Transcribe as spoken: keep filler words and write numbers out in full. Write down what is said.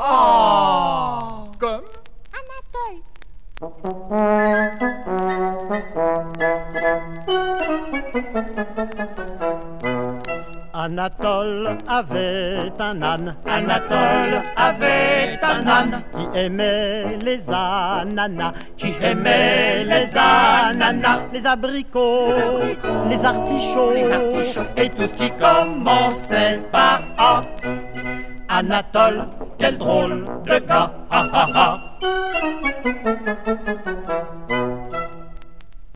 Oh. Comme Anatole avait un âne, Anatole avait un âne qui aimait les ananas, qui aimait les ananas, les abricots, les, abricots, les artichauts, les artichauts et tout ce qui commençait par A. Anatole, quel drôle de gars, ah ah ah.